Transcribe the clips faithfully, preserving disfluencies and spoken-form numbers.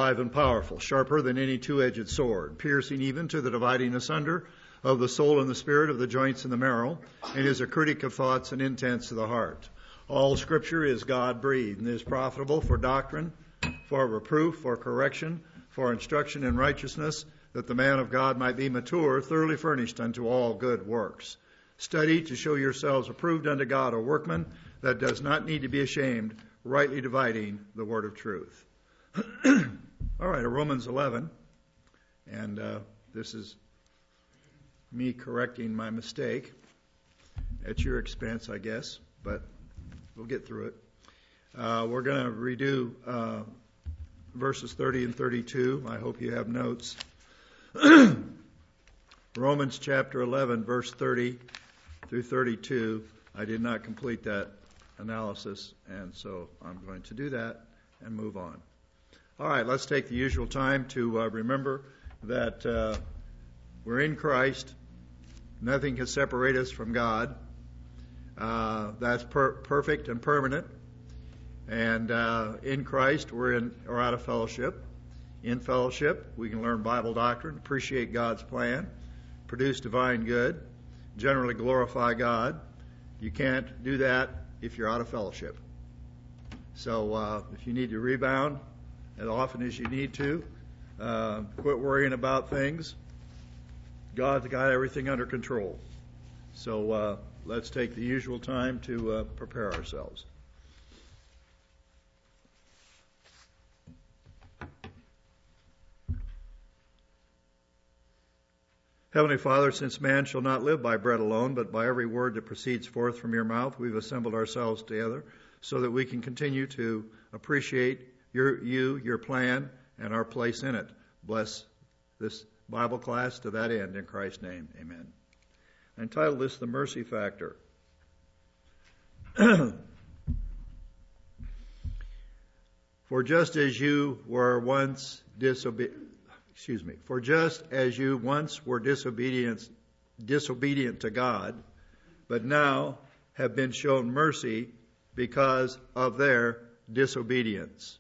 alive and powerful, sharper than any two-edged sword, piercing even to the dividing asunder of the soul and the spirit, of the joints and the marrow, and is a critic of thoughts and intents of the heart. All Scripture is God-breathed and is profitable for doctrine, for reproof, for correction, for instruction in righteousness, that the man of God might be mature, thoroughly furnished unto all good works. Study to show yourselves approved unto God, a workman that does not need to be ashamed, rightly dividing the word of truth. All right, Romans eleven, and uh, this is me correcting my mistake at your expense, I guess, but we'll get through it. Uh, we're going to redo uh, verses thirty and thirty-two. I hope you have notes. Romans chapter eleven, verse thirty through thirty-two. I did not complete that analysis, and so I'm going to do that and move on. All right, let's take the usual time to uh, remember that uh, we're in Christ. Nothing can separate us from God. Uh, that's per- perfect and permanent. And uh, in Christ, we're in or out of fellowship. In fellowship, we can learn Bible doctrine, appreciate God's plan, produce divine good, generally glorify God. You can't do that if you're out of fellowship. So uh, if you need to rebound as often as you need to, uh, quit worrying about things. God's got everything under control. So uh, let's take the usual time to uh, prepare ourselves. Heavenly Father, since man shall not live by bread alone, but by every word that proceeds forth from your mouth, we've assembled ourselves together so that we can continue to appreciate your, you, your plan, and our place in it. Bless this Bible class to that end, in Christ's name. Amen. I entitled this The Mercy Factor. For just as you were once disobedient, excuse me, for just as you once were disobedient, disobedient to God, but now have been shown mercy because of their disobedience.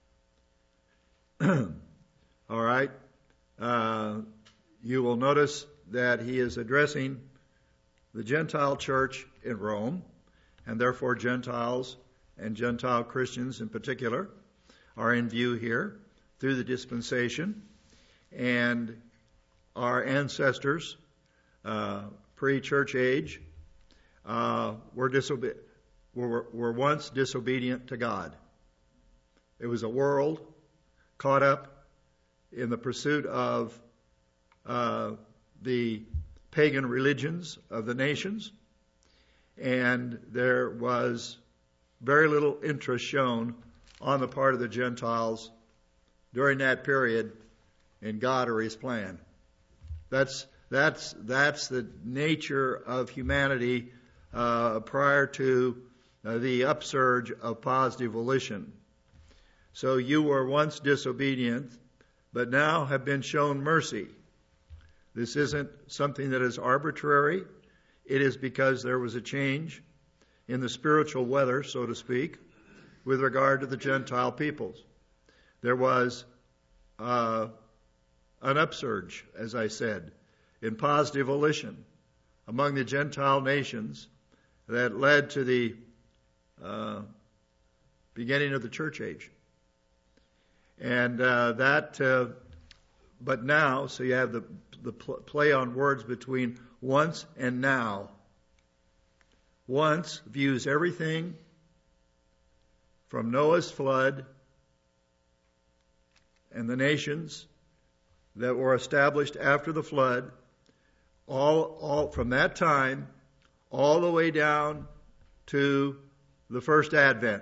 All right. Uh, you will notice that he is addressing the Gentile church in Rome, and therefore Gentiles and Gentile Christians in particular are in view here through the dispensation. And our ancestors, uh, pre-church age, uh, were, disobe- were, were once disobedient to God. It was a world caught up in the pursuit of uh, the pagan religions of the nations, and there was very little interest shown on the part of the Gentiles during that period in God or His plan. That's that's that's the nature of humanity uh, prior to uh, the upsurge of positive volition. So you were once disobedient, but now have been shown mercy. This isn't something that is arbitrary. It is because there was a change in the spiritual weather, so to speak, with regard to the Gentile peoples. There was uh, an upsurge, as I said, in positive volition among the Gentile nations that led to the uh, beginning of the church age. And uh, that, uh, but now, so you have the, the pl- play on words between once and now. Once views everything from Noah's flood and the nations that were established after the flood, all, all from that time, all the way down to the first advent.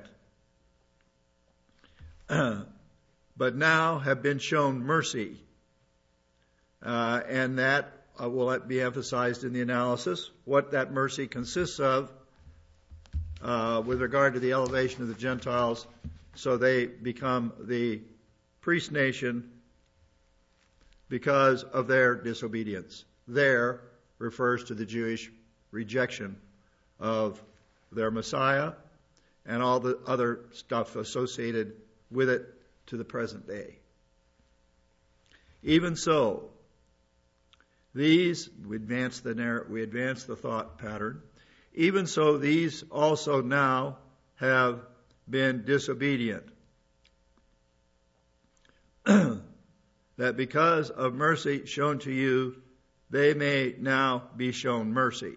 But now have been shown mercy. Uh, and that uh, will be emphasized in the analysis, what that mercy consists of uh, with regard to the elevation of the Gentiles, so they become the priest nation because of their disobedience. There refers to the Jewish rejection of their Messiah and all the other stuff associated with it to the present day. Even so, these, we advance the narr- we advance the thought pattern, even so these also now have been disobedient. That because of mercy shown to you, they may now be shown mercy.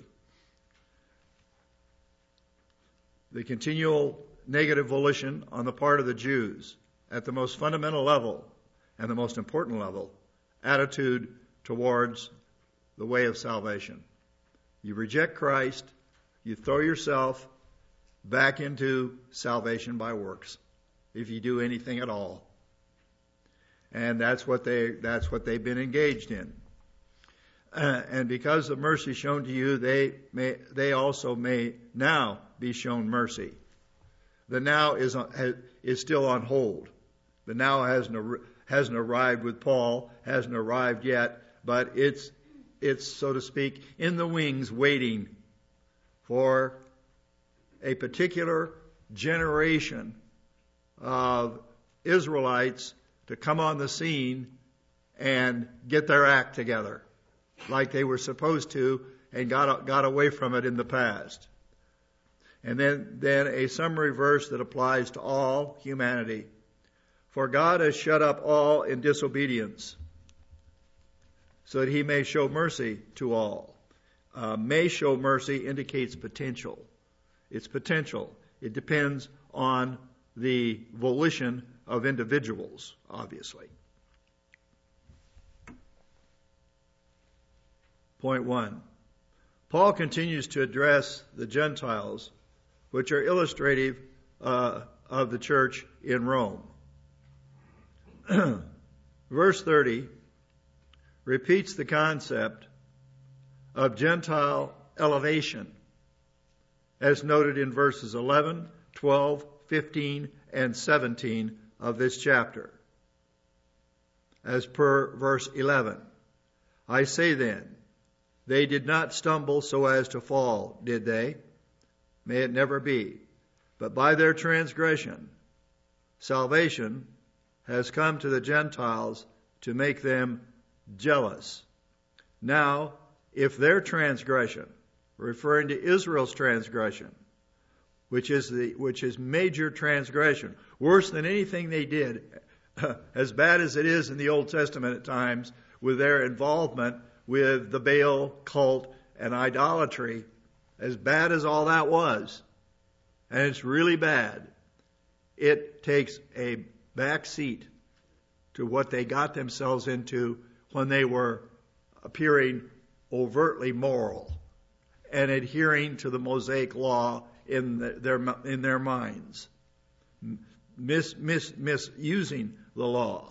The continual negative volition on the part of the Jews at the most fundamental level and the most important level, attitude towards the way of salvation. You reject Christ, you throw yourself back into salvation by works, if you do anything at all. And that's what they that's what they've been engaged in. Uh, and because of mercy shown to you, they may they also may now be shown mercy. The now is is still on hold. The now hasn't hasn't arrived with Paul, hasn't arrived yet, but it's it's so to speak in the wings, waiting for a particular generation of Israelites to come on the scene and get their act together, like they were supposed to, and got got away from it in the past. And then, then a summary verse that applies to all humanity. For God has shut up all in disobedience, so that he may show mercy to all. Uh, may show mercy indicates potential. It's potential. It depends on the volition of individuals, obviously. Point one. Paul continues to address the Gentiles, which are illustrative uh, of the church in Rome. Verse thirty repeats the concept of Gentile elevation, as noted in verses eleven, twelve, fifteen, and seventeen of this chapter. As per verse eleven, I say then, they did not stumble so as to fall, did they? May it never be. But by their transgression, salvation has come to the Gentiles to make them jealous. Now, if their transgression, referring to Israel's transgression, which is the which is major transgression, worse than anything they did, as bad as it is in the Old Testament at times, with their involvement with the Baal cult and idolatry, as bad as all that was, and it's really bad, it takes a back seat to what they got themselves into when they were appearing overtly moral and adhering to the Mosaic law in the, their in their minds, mis, mis, misusing the law,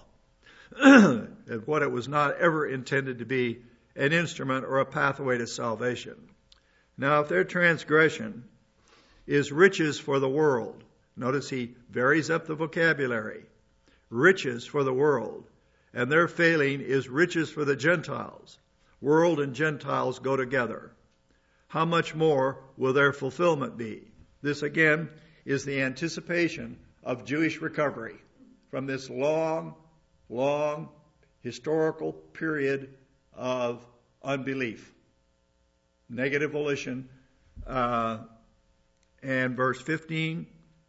and what it was not ever intended to be, an instrument or a pathway to salvation. Now, if their transgression is riches for the world, notice he varies up the vocabulary, riches for the world, and their failing is riches for the Gentiles. World and Gentiles go together. How much more will their fulfillment be? This again is the anticipation of Jewish recovery from this long, long historical period of unbelief. Negative volition. Uh, and verse fifteen,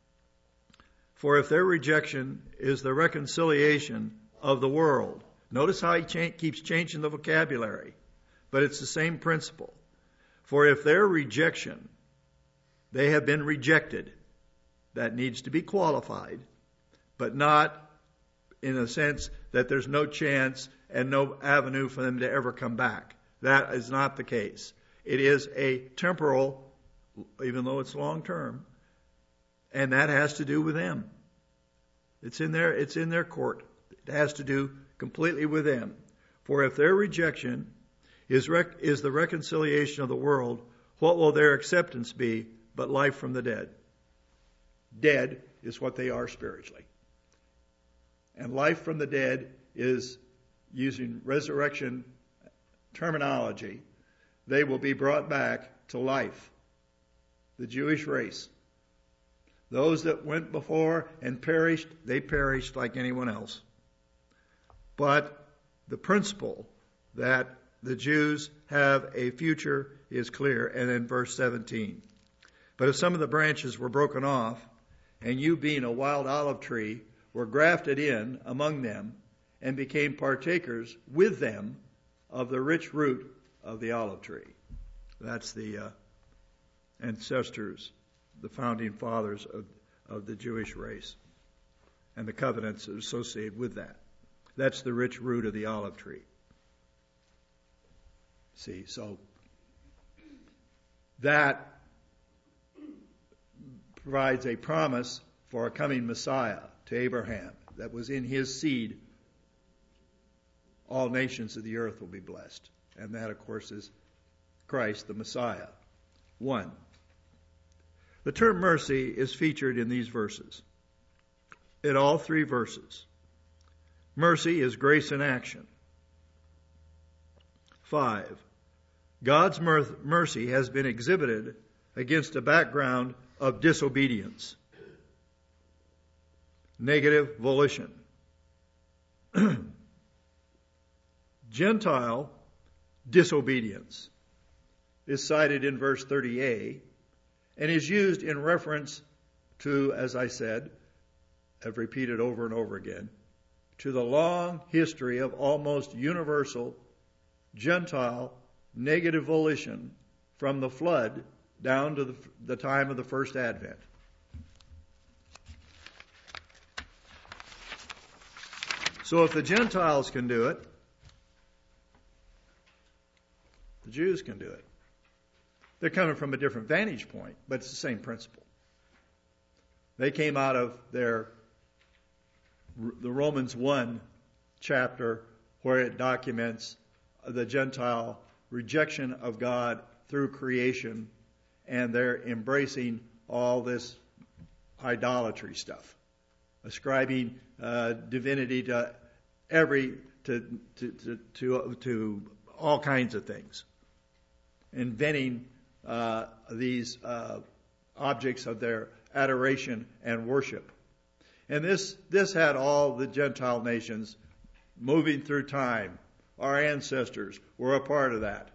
for if their rejection is the reconciliation of the world. Notice how he cha- keeps changing the vocabulary, but it's the same principle. For if their rejection, they have been rejected, that needs to be qualified, but not in a sense that there's no chance and no avenue for them to ever come back. That is not the case. It is a temporal, even though it's long term, and that has to do with them. It's in their, it's in their court. It has to do completely with them. For if their rejection is rec- is the reconciliation of the world, what will their acceptance be but life from the dead? Dead is what they are spiritually. And life from the dead is, using resurrection terminology, they will be brought back to life. The Jewish race. Those that went before and perished, they perished like anyone else. But the principle that the Jews have a future is clear. And then verse seventeen. But if some of the branches were broken off, and you being a wild olive tree were grafted in among them, and became partakers with them of the rich root of the olive tree. That's the uh, ancestors, the founding fathers of, of the Jewish race, and the covenants associated with that. That's the rich root of the olive tree. See, so that provides a promise for a coming Messiah to Abraham that was in his seed. All nations of the earth will be blessed. And that, of course, is Christ, the Messiah. One. The term mercy is featured in these verses. In all three verses. Mercy is grace in action. Five. God's mercy has been exhibited against a background of disobedience. Negative volition. Gentile disobedience is cited in verse thirty a and is used in reference to, as I said, I've repeated over and over again, to the long history of almost universal Gentile negative volition from the flood down to the, the time of the first advent. So if the Gentiles can do it, the Jews can do it. They're coming from a different vantage point, but it's the same principle. They came out of their the Romans one chapter where it documents the Gentile rejection of God through creation, and they're embracing all this idolatry stuff, ascribing uh, divinity to every to to to to, to all kinds of things, inventing uh, these uh, objects of their adoration and worship. And this this had all the Gentile nations moving through time. Our ancestors were a part of that.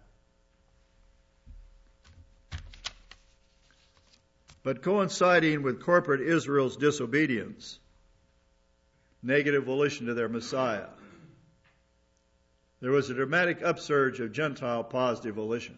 But coinciding with corporate Israel's disobedience, negative volition to their Messiah, there was a dramatic upsurge of Gentile positive volition.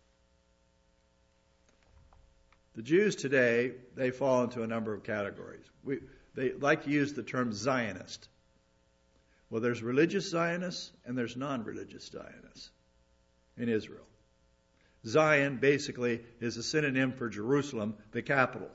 The Jews today, they fall into a number of categories. We, they like to use the term Zionist. Well, there's religious Zionists and there's non-religious Zionists in Israel. Zion basically is a synonym for Jerusalem, the capital.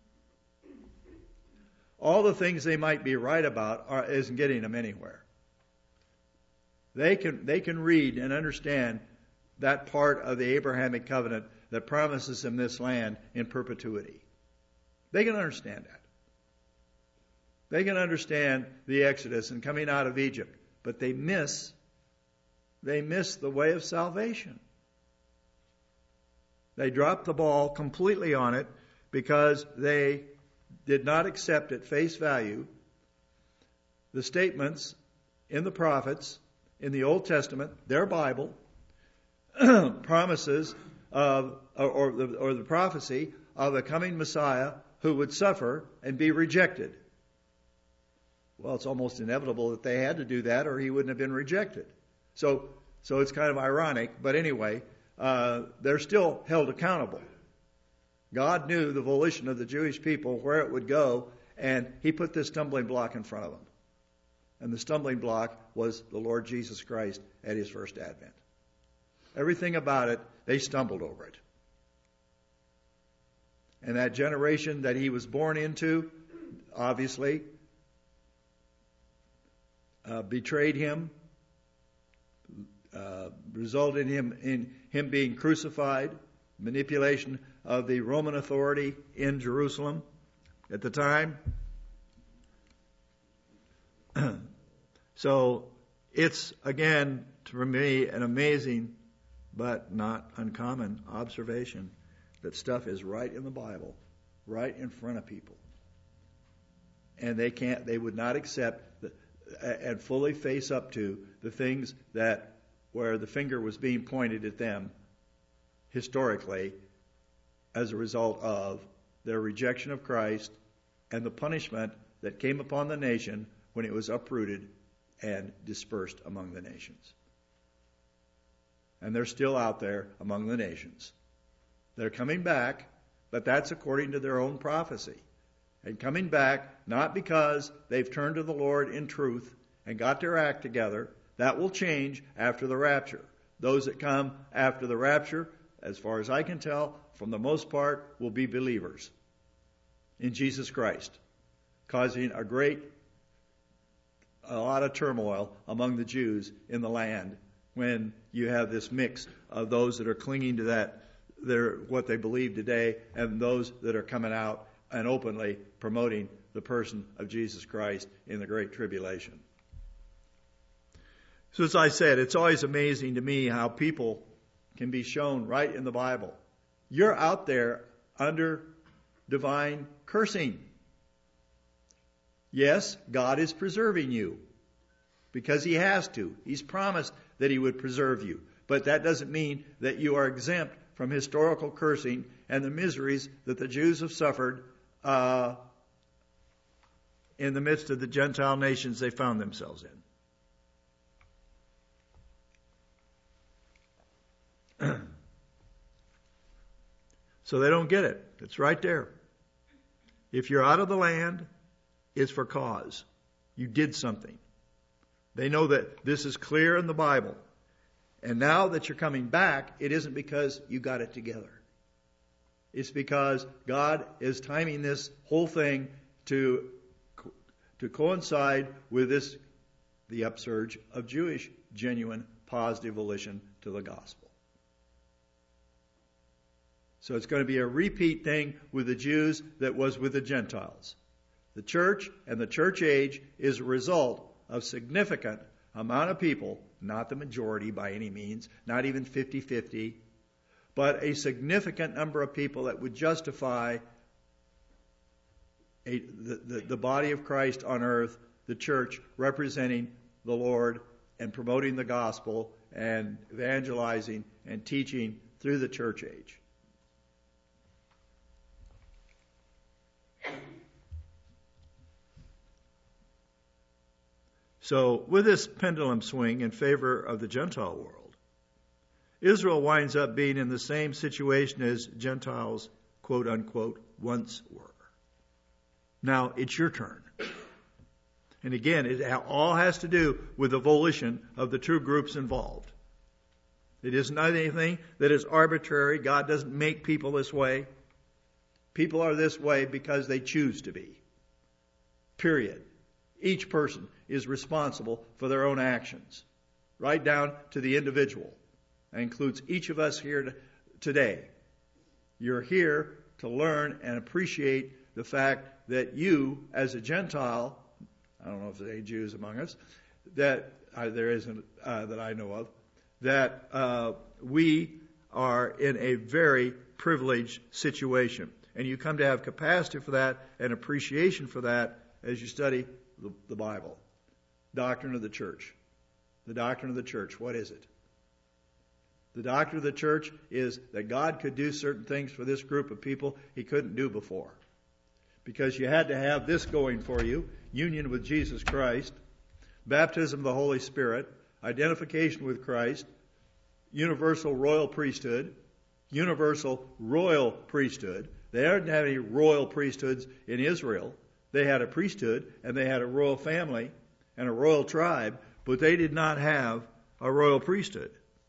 All the things they might be right about are, isn't getting them anywhere. They can, they can read and understand that part of the Abrahamic covenant that promises them this land in perpetuity. They can understand that. They can understand the Exodus and coming out of Egypt, but they miss, they miss the way of salvation. They dropped the ball completely on it because they did not accept at face value the statements in the prophets, in the Old Testament, their Bible, promises of, or, or, the, or the prophecy of a coming Messiah who would suffer and be rejected. Well, it's almost inevitable that they had to do that or he wouldn't have been rejected. So, so it's kind of ironic, but anyway, uh, they're still held accountable. God knew the volition of the Jewish people, where it would go, and he put this stumbling block in front of them. And the stumbling block was the Lord Jesus Christ at his first advent. Everything about it, they stumbled over it. And that generation that he was born into, obviously, uh, betrayed him, uh, resulted in him, in him being crucified, manipulation of the Roman authority in Jerusalem at the time. So it's, again, for me, an amazing but not uncommon observation that stuff is right in the Bible, right in front of people. And they can't, they would not accept the, and fully face up to the things that where the finger was being pointed at them historically as a result of their rejection of Christ and the punishment that came upon the nation when it was uprooted and dispersed among the nations. And they're still out there among the nations. They're coming back, but that's according to their own prophecy. And coming back not because they've turned to the Lord in truth and got their act together. That will change after the rapture. Those that come after the rapture, as far as I can tell, from the most part, will be believers in Jesus Christ, causing a great, a lot of turmoil among the Jews in the land when you have this mix of those that are clinging to that, their, what they believe today, and those that are coming out and openly promoting the person of Jesus Christ in the Great Tribulation. So as I said, it's always amazing to me how people can be shown right in the Bible. You're out there under divine cursing. Yes, God is preserving you because He has to. He's promised that He would preserve you. But that doesn't mean that you are exempt from historical cursing and the miseries that the Jews have suffered uh, in the midst of the Gentile nations they found themselves in. So they don't get it. It's right there. If you're out of the land, it's for cause. You did something. They know that this is clear in the Bible. And now that you're coming back, it isn't because you got it together. It's because God is timing this whole thing to, to coincide with this, the upsurge of Jewish genuine positive volition to the gospel. So it's going to be a repeat thing with the Jews that was with the Gentiles. The church and the church age is a result of significant amount of people, not the majority by any means, not even fifty-fifty, but a significant number of people that would justify a, the, the, the body of Christ on earth, the church representing the Lord and promoting the gospel and evangelizing and teaching through the church age. So with this pendulum swing in favor of the Gentile world, Israel winds up being in the same situation as Gentiles, quote unquote, once were. Now it's your turn. And again, it all has to do with the volition of the two groups involved. It is not anything that is arbitrary. God doesn't make people this way. People are this way because they choose to be. Period. Each person is responsible for their own actions, right down to the individual. That includes each of us here today. You're here to learn and appreciate the fact that you, as a Gentile, I don't know if there are any Jews among us, that uh, there isn't uh, that I know of, that uh, we are in a very privileged situation. And you come to have capacity for that and appreciation for that as you study the, the Bible. Doctrine of the church. The doctrine of the church, what is it? The doctrine of the church is that God could do certain things for this group of people He couldn't do before. Because you had to have this going for you, union with Jesus Christ, baptism of the Holy Spirit, identification with Christ, universal royal priesthood, universal royal priesthood. They didn't have any royal priesthoods in Israel. They had a priesthood and they had a royal family and a royal tribe, but they did not have a royal priesthood.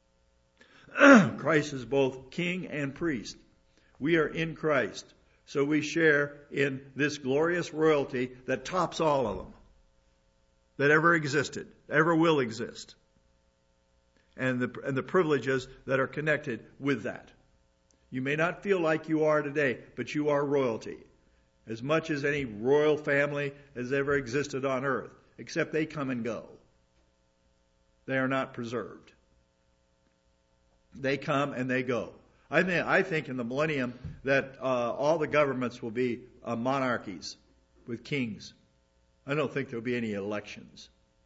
Christ is both king and priest. We are in Christ, so we share in this glorious royalty that tops all of them, that ever existed, ever will exist, and the, and the privileges that are connected with that. You may not feel like you are today, but you are royalty. As much as any royal family has ever existed on earth, except they come and go. They are not preserved. They come and they go. I think, I think in the millennium that uh, all the governments will be uh, monarchies with kings. I don't think there will be any elections.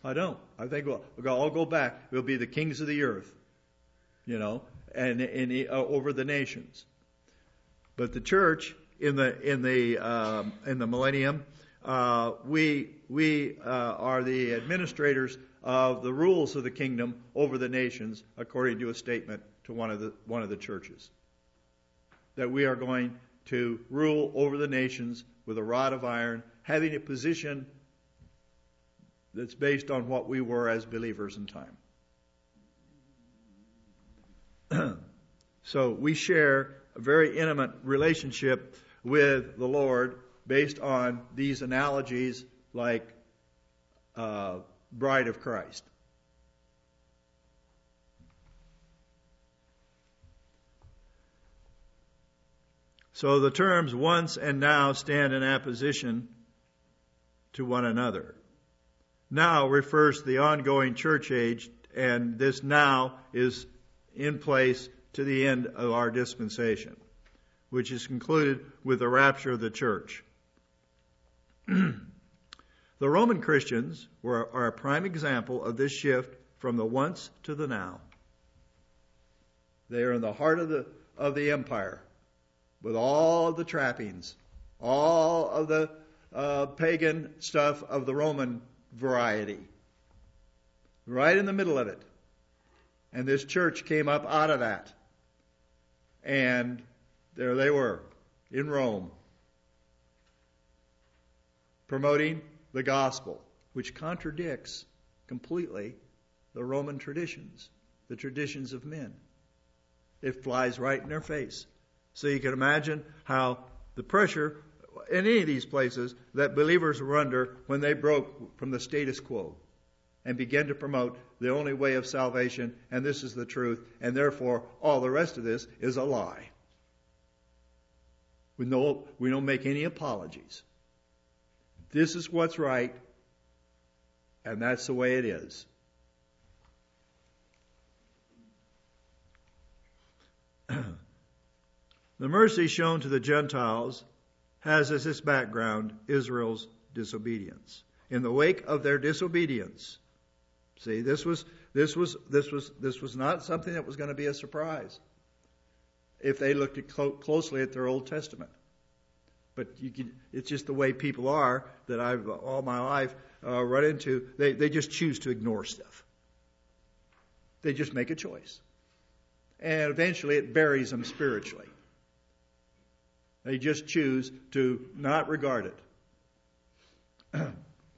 I don't. I think we'll, we'll all go back. We'll be the kings of the earth, you know, and, and uh, over the nations. But the church in the in the um, in the millennium, uh, we we uh, are the administrators of the rules of the kingdom over the nations, according to a statement to one of the one of the churches, that we are going to rule over the nations with a rod of iron, having a position that's based on what we were as believers in time. So we share a very intimate relationship with the Lord based on these analogies like uh, bride of Christ. So the terms once and now stand in opposition to one another. Now refers to the ongoing church age, and this now is in place to the end of our dispensation, which is concluded with the rapture of the church. The Roman Christians were, are a prime example of this shift from the once to the now. They are in the heart of the of the empire, with all of the trappings, all of the uh, pagan stuff of the Roman variety, right in the middle of it. And this church came up out of that. And there they were, in Rome, promoting the gospel, which contradicts completely the Roman traditions, the traditions of men. It flies right in their face. So you can imagine how the pressure in any of these places that believers were under when they broke from the status quo and began to promote the only way of salvation, and this is the truth, and therefore all the rest of this is a lie. We, no, we don't make any apologies. This is what's right, and that's the way it is. The mercy shown to the Gentiles has as its background Israel's disobedience. In the wake of their disobedience, see, this was this was this was this was not something that was going to be a surprise if they looked at clo- closely at their Old Testament. But you can, it's just the way people are that I've all my life uh, run into. They they just choose to ignore stuff. They just make a choice, and eventually it buries them spiritually. They just choose to not regard it.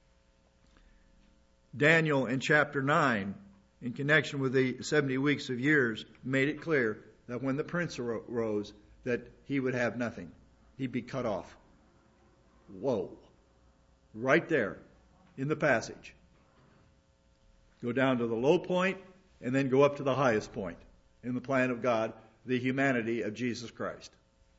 Daniel in chapter nine, in connection with the seventy weeks of years, made it clear that when the prince arose, that he would have nothing. He'd be cut off. Whoa. Right there in the passage. Go down to the low point and then go up to the highest point in the plan of God, the humanity of Jesus Christ.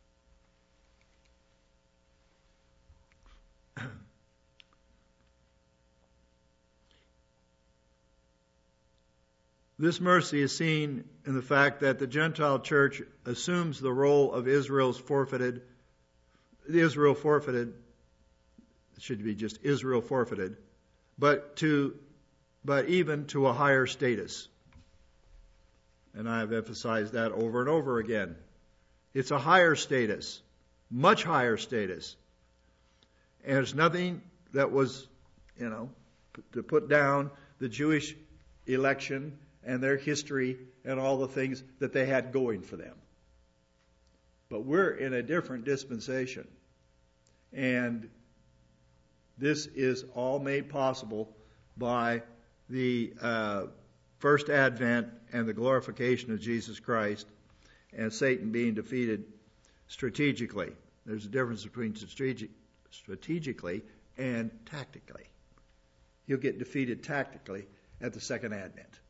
This mercy is seen in the fact that the Gentile church assumes the role of Israel's forfeited, Israel forfeited, it should be just Israel forfeited, but to, but even to a higher status. And I have emphasized that over and over again. It's a higher status, much higher status. And there's nothing that was, you know, to put down the Jewish election and their history and all the things that they had going for them. But we're in a different dispensation. And this is all made possible by the uh, first advent and the glorification of Jesus Christ and Satan being defeated strategically. There's a difference between strategic, strategically and tactically. He'll get defeated tactically at the second advent.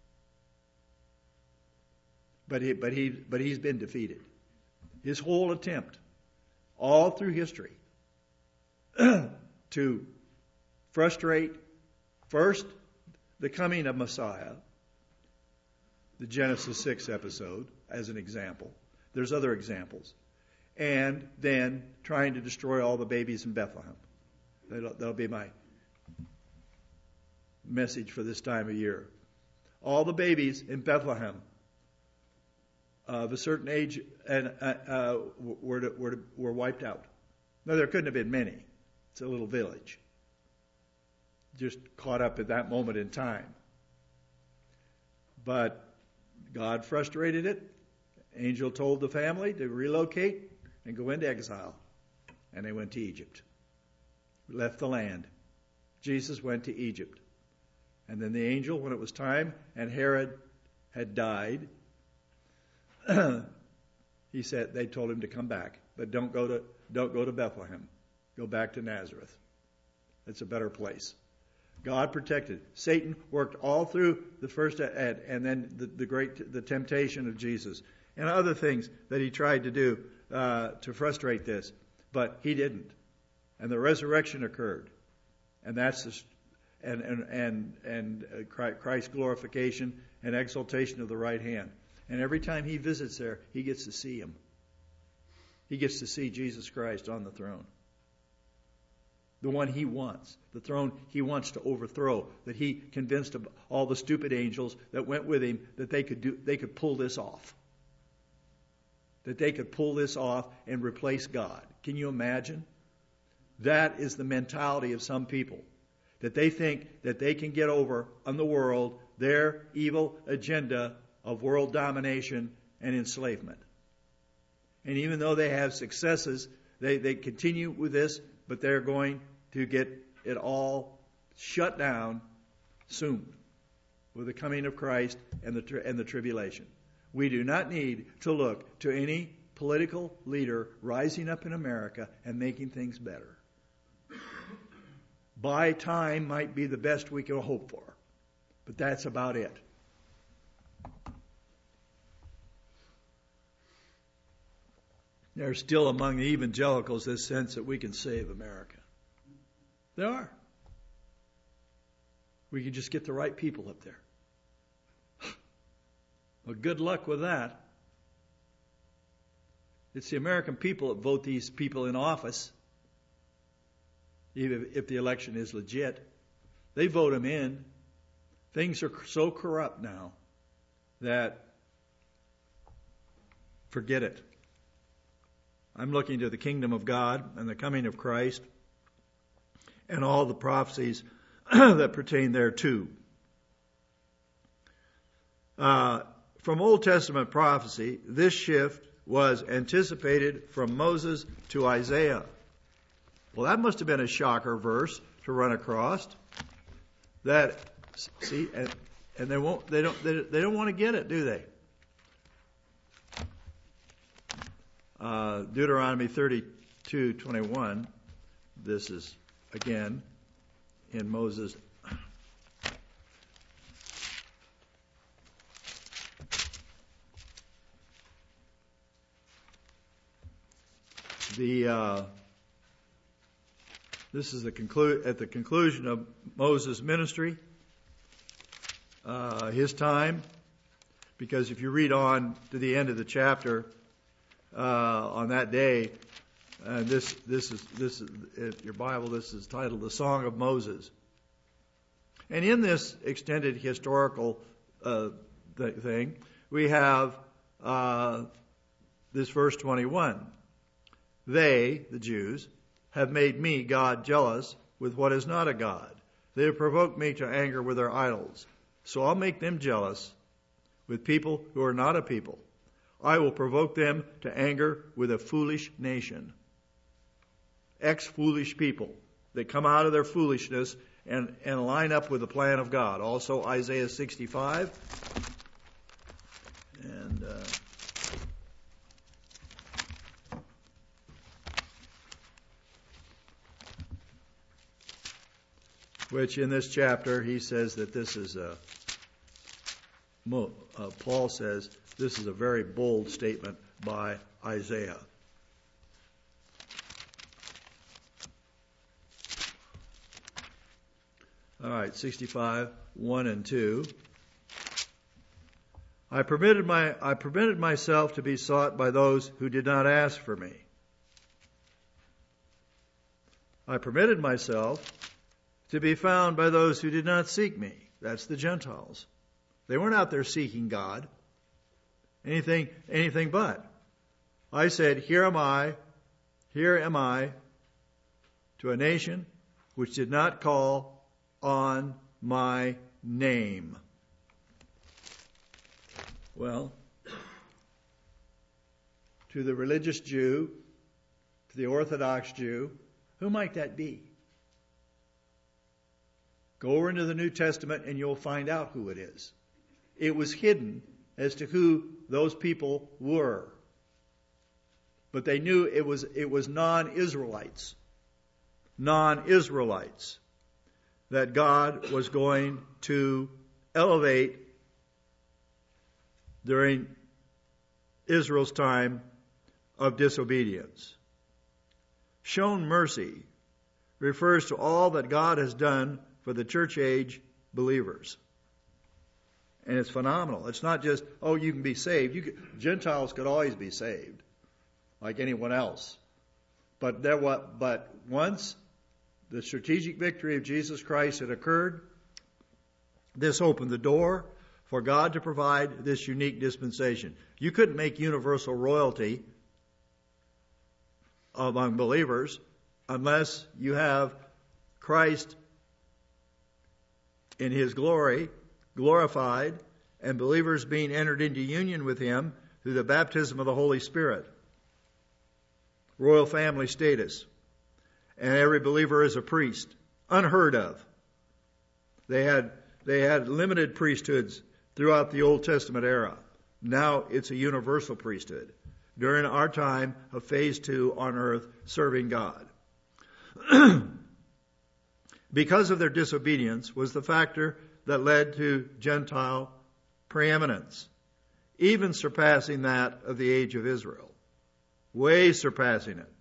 But he, but he, but he's been defeated. His whole attempt, all through history, to frustrate first the coming of Messiah, the Genesis six episode, as an example. There's other examples. And then trying to destroy all the babies in Bethlehem. That'll, that'll be my message for this time of year. All the babies in Bethlehem of a certain age and uh, uh, were, were, were wiped out. Now, there couldn't have been many. It's a little village. Just caught up at that moment in time. But God frustrated it. Angel told the family to relocate and go into exile. And they went to Egypt. Left the land. Jesus went to Egypt. And then the angel, when it was time, and Herod had died, he said, they told him to come back. But don't go to, don't go to Bethlehem. Go back to Nazareth. It's a better place. God protected. Satan worked all through the first and, and then the, the great the temptation of Jesus and other things that he tried to do uh, to frustrate this, but he didn't. And the resurrection occurred, and that's the, and and and and Christ's glorification and exaltation of the right hand. And every time he visits there, he gets to see him. He gets to see Jesus Christ on the throne. The one he wants, the throne he wants to overthrow, that he convinced all the stupid angels that went with him that they could do, they could pull this off. That they could pull this off and replace God. Can you imagine? That is the mentality of some people. That they think that they can get over on the world their evil agenda of world domination and enslavement. And even though they have successes, they, they continue with this, but they're going to get it all shut down soon with the coming of Christ and the and the tribulation. We do not need to look to any political leader rising up in America and making things better. By time might be the best we can hope for, but that's about it. There's still among the evangelicals this sense that we can save America. There are. We can just get the right people up there. Well, good luck with that. It's the American people that vote these people in office, even if the election is legit. They vote them in. Things are so corrupt now that forget it. I'm looking to the kingdom of God and the coming of Christ and all the prophecies that pertain thereto. Uh, from Old Testament prophecy, this shift was anticipated from Moses to Isaiah. Well, that must have been a shocker verse to run across. That see, and, and they won't, they don't, they, they don't want to get it, do they? Uh, Deuteronomy thirty-two twenty-one. This is again in Moses. The uh, this is the conclu- at the conclusion of Moses' ministry, uh, his time, because if you read on to the end of the chapter, uh, on that day, and this this is this is in your Bible. This is titled "The Song of Moses," and in this extended historical uh, th- thing, we have uh, this verse twenty-one. They, the Jews, have made me, God, jealous with what is not a God. They have provoked me to anger with their idols. So I'll make them jealous with people who are not a people. I will provoke them to anger with a foolish nation. Ex-foolish people that come out of their foolishness and, and line up with the plan of God. Also Isaiah sixty-five. And... Uh, which in this chapter he says that this is a, uh, Paul says this is a very bold statement by Isaiah. All right, sixty-five, one and two. I permitted my I permitted myself to be sought by those who did not ask for me. I permitted myself to be found by those who did not seek me. That's the Gentiles. They weren't out there seeking God. Anything, anything but. I said, here am I, here am I, to a nation which did not call on my name. Well, to the religious Jew, to the Orthodox Jew, who might that be? Go over into the New Testament and you'll find out who it is. It was hidden as to who those people were. But they knew it was it was non-Israelites. Non-Israelites that God was going to elevate during Israel's time of disobedience. Shown mercy refers to all that God has done for the church age believers. And it's phenomenal. It's not just, oh, you can be saved. You could, Gentiles could always be saved, like anyone else. But there, what? But once the strategic victory of Jesus Christ had occurred, this opened the door for God to provide this unique dispensation. You couldn't make universal royalty among believers unless you have Christ in His glory, glorified, and believers being entered into union with Him through the baptism of the Holy Spirit. Royal family status. And every believer is a priest. Unheard of. They had, they had limited priesthoods throughout the Old Testament era. Now it's a universal priesthood. During our time of phase two on earth, serving God. Because of their disobedience was the factor that led to Gentile preeminence, even surpassing that of the age of Israel. Way surpassing it.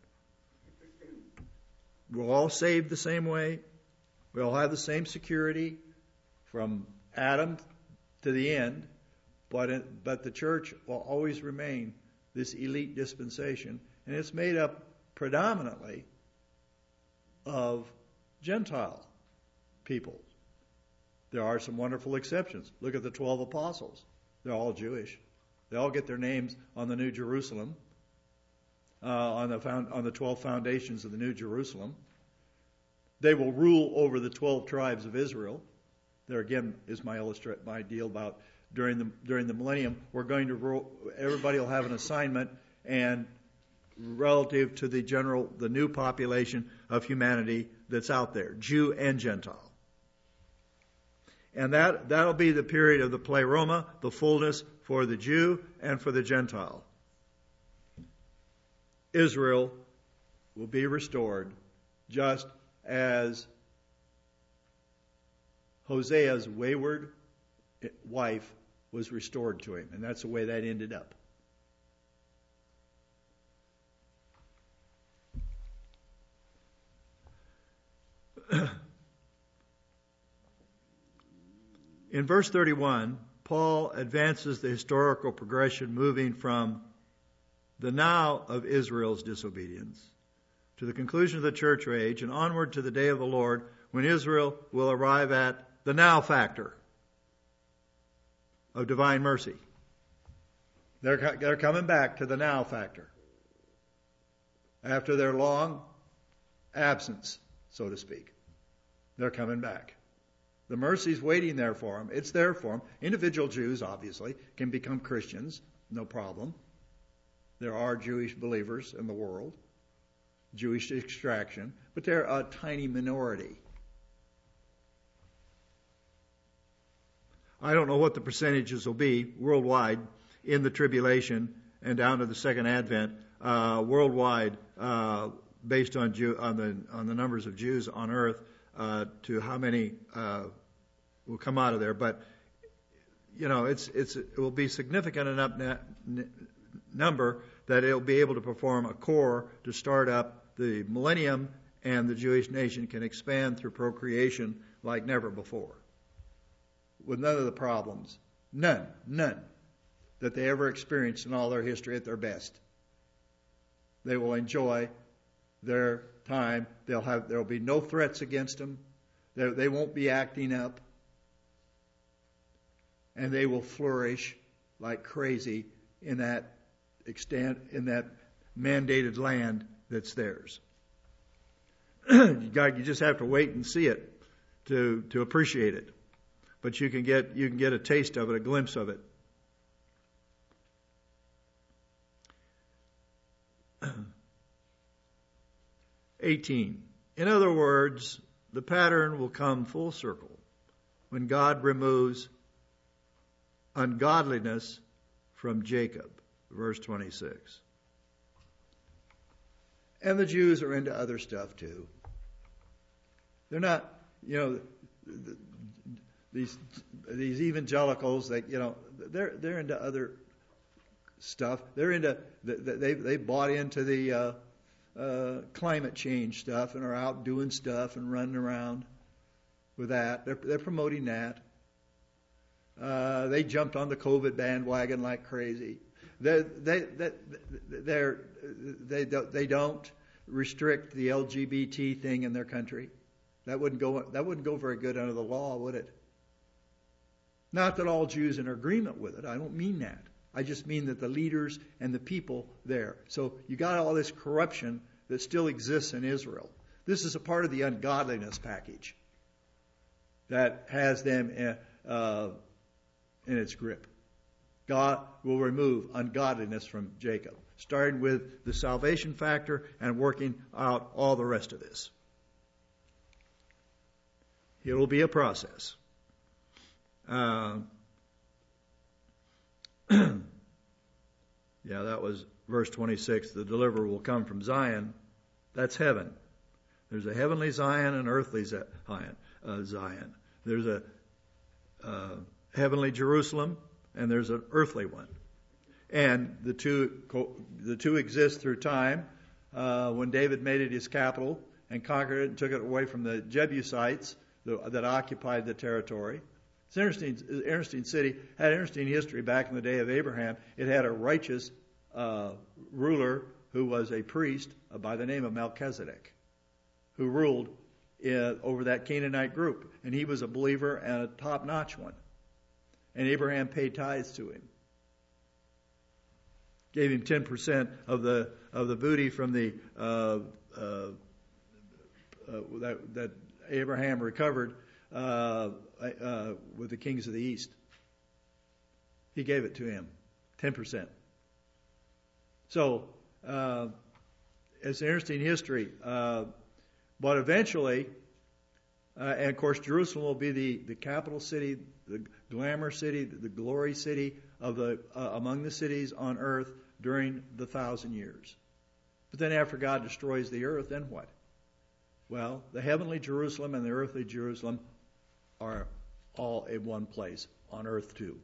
We're all saved the same way. We all have the same security from Adam to the end, but it, but the church will always remain this elite dispensation, and it's made up predominantly of Gentile people. There are some wonderful exceptions. Look at the twelve apostles. They're all Jewish. They all get their names on the New Jerusalem, uh, on the found, on the twelve foundations of the New Jerusalem. They will rule over the twelve tribes of Israel. There again is my illustrate my deal about during the during the millennium we're going to rule. Everybody will have an assignment, and relative to the general the new population of humanity that's out there, Jew and Gentile. And that, that'll be the period of the pleroma, the fullness for the Jew and for the Gentile. Israel will be restored just as Hosea's wayward wife was restored to him. And that's the way that ended up. In verse thirty-one, Paul advances the historical progression, moving from the now of Israel's disobedience to the conclusion of the church age and onward to the day of the Lord, when Israel will arrive at the now factor of divine mercy. They're, they're coming back to the now factor after their long absence, so to speak. They're coming back. The mercy's waiting there for them. It's there for them. Individual Jews, obviously, can become Christians, no problem. There are Jewish believers in the world, Jewish extraction, but they're a tiny minority. I don't know what the percentages will be worldwide in the tribulation and down to the second advent, uh, worldwide, uh, based on Jew, on the on the numbers of Jews on earth. Uh, to how many uh, will come out of there, but you know, it's it's it will be significant enough na- n- number that it will be able to perform a core to start up the millennium, and the Jewish nation can expand through procreation like never before, with none of the problems, none, none, that they ever experienced in all their history at their best. They will enjoy their time. They'll have, there'll be no threats against them. They, they won't be acting up. And they will flourish like crazy in that extent, in that mandated land that's theirs. you, got, you just have to wait and see it to to appreciate it. But you can get you can get a taste of it, a glimpse of it. eighteen. In other words, the pattern will come full circle when God removes ungodliness from Jacob. Verse twenty-six. And the Jews are into other stuff too. They're not, you know, these these evangelicals. That you know, they're they're into other stuff. They're into they they bought into the uh, uh, climate change stuff and are out doing stuff and running around with that. They're they're promoting that. Uh, they jumped on the COVID bandwagon like crazy. They they they they're, they don't, they don't restrict the L G B T thing in their country. That wouldn't go that wouldn't go very good under the law, would it? Not that all Jews are in agreement with it. I don't mean that. I just mean that the leaders and the people there. So you got all this corruption that still exists in Israel. This is a part of the ungodliness package that has them in, uh, in its grip. God will remove ungodliness from Jacob, starting with the salvation factor and working out all the rest of this. It will be a process. Uh, yeah, that was verse twenty-six. The deliverer will come from Zion. That's heaven. There's a heavenly Zion and earthly Zion. Uh, Zion. There's a uh, heavenly Jerusalem and there's an earthly one. And the two the two exist through time. Uh, when David made it his capital and conquered it and took it away from the Jebusites that occupied the territory. It's an interesting, interesting city. Had interesting history back in the day of Abraham. It had a righteous uh, ruler who was a priest uh, by the name of Melchizedek, who ruled uh, over that Canaanite group. And he was a believer and a top-notch one. And Abraham paid tithes to him. Gave him ten percent of the of the booty from the uh, uh, uh, that, that Abraham recovered uh, uh, with the kings of the east. He gave it to him, ten percent. So uh, it's an interesting history. Uh, but eventually, uh, and of course, Jerusalem will be the, the capital city, the glamour city, the, the glory city of the uh, among the cities on earth during the thousand years. But then after God destroys the earth, then what? Well, the heavenly Jerusalem and the earthly Jerusalem are all in one place, on earth too.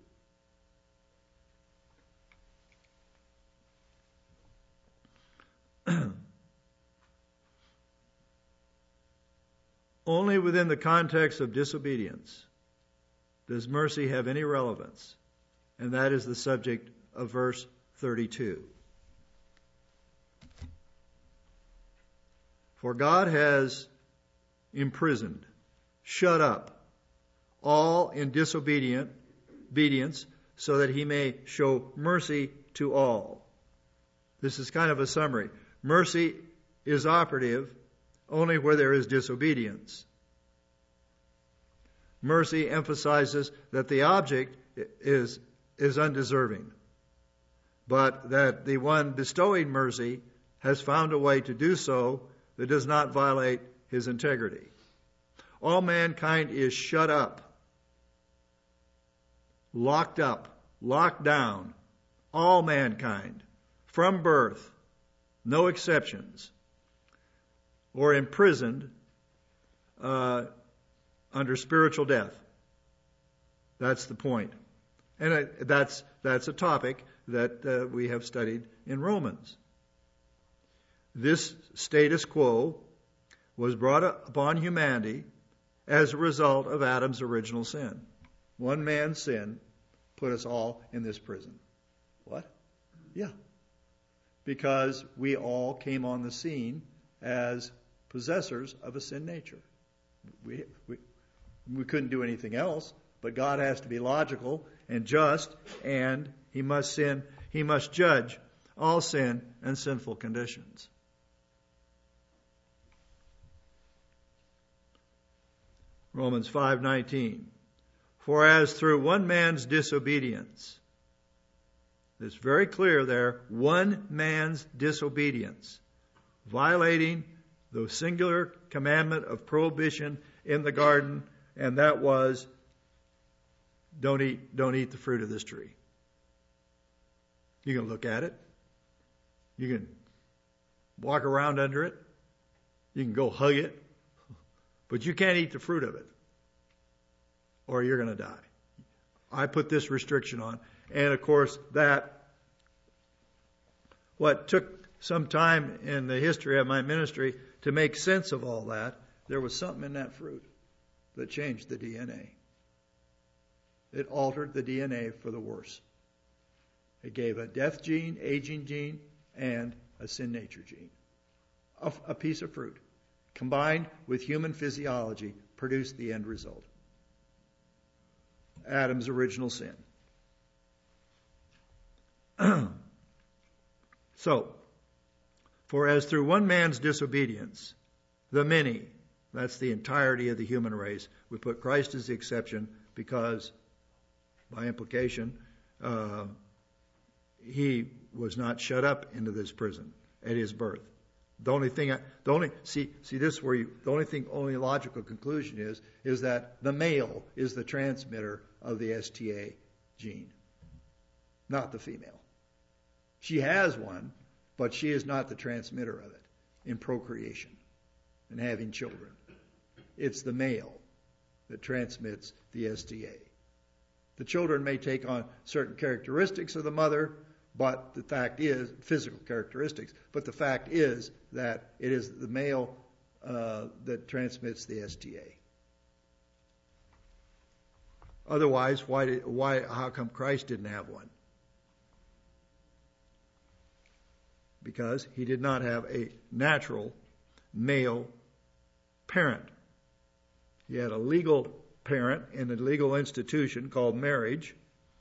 Only within the context of disobedience does mercy have any relevance, and that is the subject of verse thirty-two. For God has imprisoned, shut up, all in disobedient obedience, so that he may show mercy to all. This is kind of a summary. Mercy is operative only where there is disobedience. Mercy emphasizes that the object is, is undeserving, but that the one bestowing mercy has found a way to do so that does not violate his integrity. All mankind is shut up, locked up, locked down. All mankind, from birth, no exceptions, or imprisoned uh, under spiritual death. That's the point. And uh, that's that's a topic that uh, we have studied in Romans. This status quo was brought upon humanity as a result of Adam's original sin. One man's sin put us all in this prison. What? Yeah. Because we all came on the scene as possessors of a sin nature. We, we, we couldn't do anything else, but God has to be logical and just, and he must sin, he must judge all sin and sinful conditions. Romans five nineteen. For as through one man's disobedience, it's very clear there, one man's disobedience, violating the singular commandment of prohibition in the garden, and that was, don't eat, don't eat the fruit of this tree. You can look at it. You can walk around under it. You can go hug it. But you can't eat the fruit of it, or you're going to die. I put this restriction on. And of course, that, what took some time in the history of my ministry to make sense of all that, there was something in that fruit that changed the D N A. It altered the D N A for the worse. It gave a death gene, aging gene, and a sin nature gene. A, a piece of fruit, combined with human physiology, produced the end result. Adam's original sin. So, for as through one man's disobedience, the many, that's the entirety of the human race, we put Christ as the exception because, by implication, uh, he was not shut up into this prison at his birth. The only thing, I, the only see, see this where you, the only thing, only logical conclusion is, is that the male is the transmitter of the S T A gene, not the female. She has one, but she is not the transmitter of it in procreation and having children. It's the male that transmits the S T A. The children may take on certain characteristics of the mother, but the fact is, physical characteristics, but the fact is that it is the male uh, that transmits the S T A. Otherwise, why, did, why, how come Christ didn't have one? Because he did not have a natural male parent. He had a legal parent in a legal institution called marriage.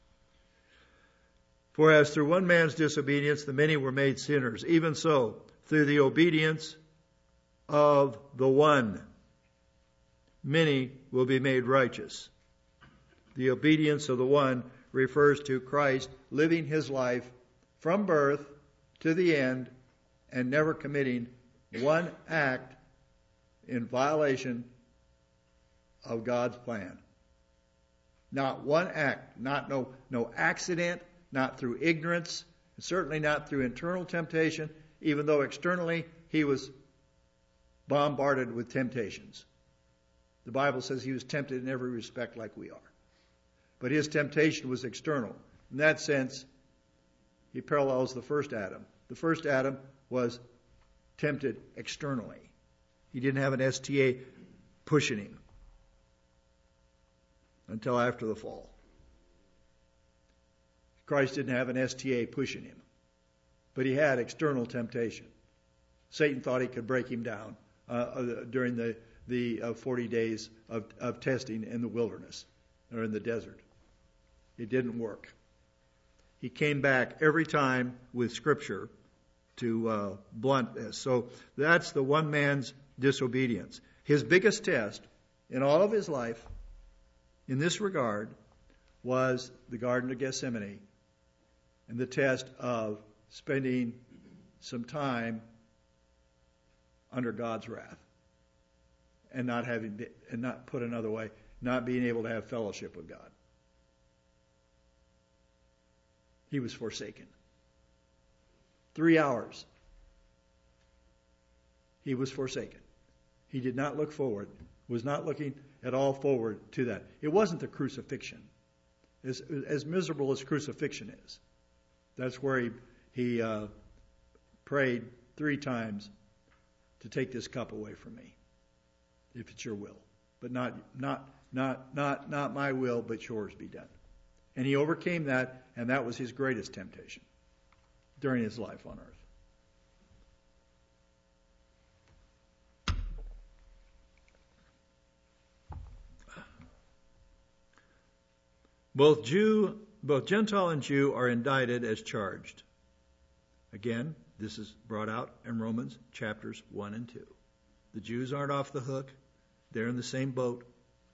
For as through one man's disobedience the many were made sinners, even so, through the obedience of the one, many will be made righteous. The obedience of the one refers to Christ living his life from birth to the end and never committing one act in violation of God's plan. Not one act, not no, no accident, not through ignorance, certainly not through internal temptation, even though externally he was bombarded with temptations. The Bible says he was tempted in every respect like we are. But his temptation was external. In that sense, he parallels the first Adam. The first Adam was tempted externally. He didn't have an S T A pushing him until after the fall. Christ didn't have an S T A pushing him, but he had external temptation. Satan thought he could break him down uh, during the, the uh, forty days of, of testing in the wilderness or in the desert. It didn't work. He came back every time with Scripture to uh, blunt this. So that's the one man's disobedience. His biggest test in all of his life in this regard was the Garden of Gethsemane and the test of spending some time under God's wrath and not having, and not put another way, not being able to have fellowship with God. He was forsaken. Three hours. He was forsaken. He did not look forward, was not looking at all forward to that. It wasn't the crucifixion. As, as miserable as crucifixion is, that's where he, he uh, prayed three times to take this cup away from me, if it's your will. But not, not, not, not, not my will, but yours be done. And he overcame that, and that was his greatest temptation during his life on earth. Both Jew, both Gentile and Jew are indicted as charged. Again, this is brought out in Romans chapters one and two. The Jews aren't off the hook. They're in the same boat.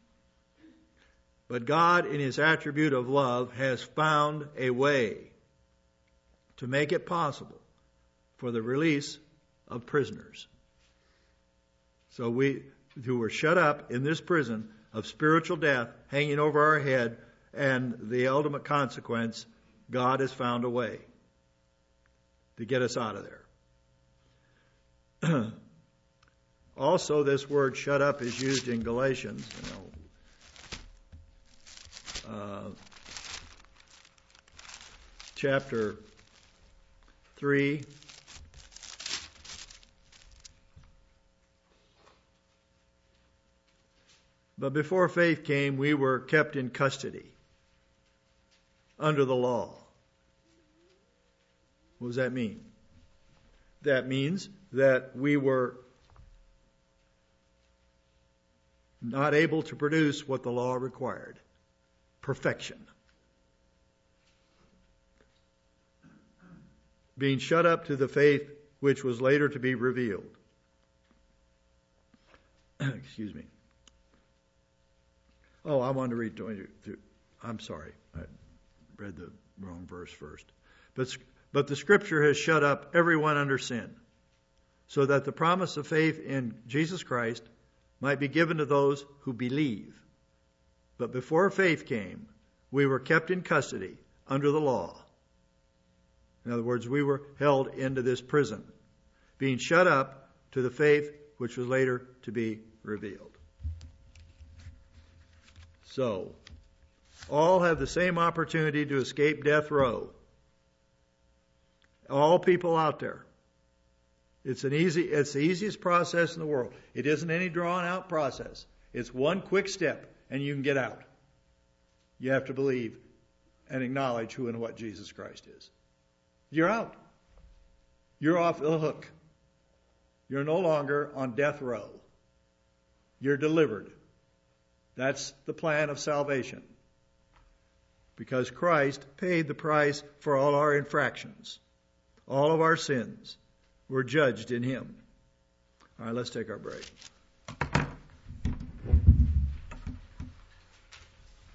But God, in His attribute of love, has found a way to make it possible for the release of prisoners. So we, who were shut up in this prison of spiritual death hanging over our head, and the ultimate consequence, God has found a way to get us out of there. Also, this word shut up is used in Galatians. You know, uh, chapter three. But before faith came, we were kept in custody under the law. What does that mean? That means that we were not able to produce what the law required. Perfection. Being shut up to the faith which was later to be revealed. Excuse me. Oh, I wanted to read twenty. I'm sorry. I read the wrong verse first. But, but the Scripture has shut up everyone under sin, so that the promise of faith in Jesus Christ might be given to those who believe. But before faith came, we were kept in custody under the law. In other words, we were held into this prison, being shut up to the faith which was later to be revealed. So, all have the same opportunity to escape death row. All people out there. It's an easy, it's the easiest process in the world. It isn't any drawn out process. It's one quick step and you can get out. You have to believe and acknowledge who and what Jesus Christ is. You're out. You're off the hook. You're no longer on death row. You're delivered. That's the plan of salvation. Because Christ paid the price for all our infractions. All of our sins were judged in Him. All right, let's take our break.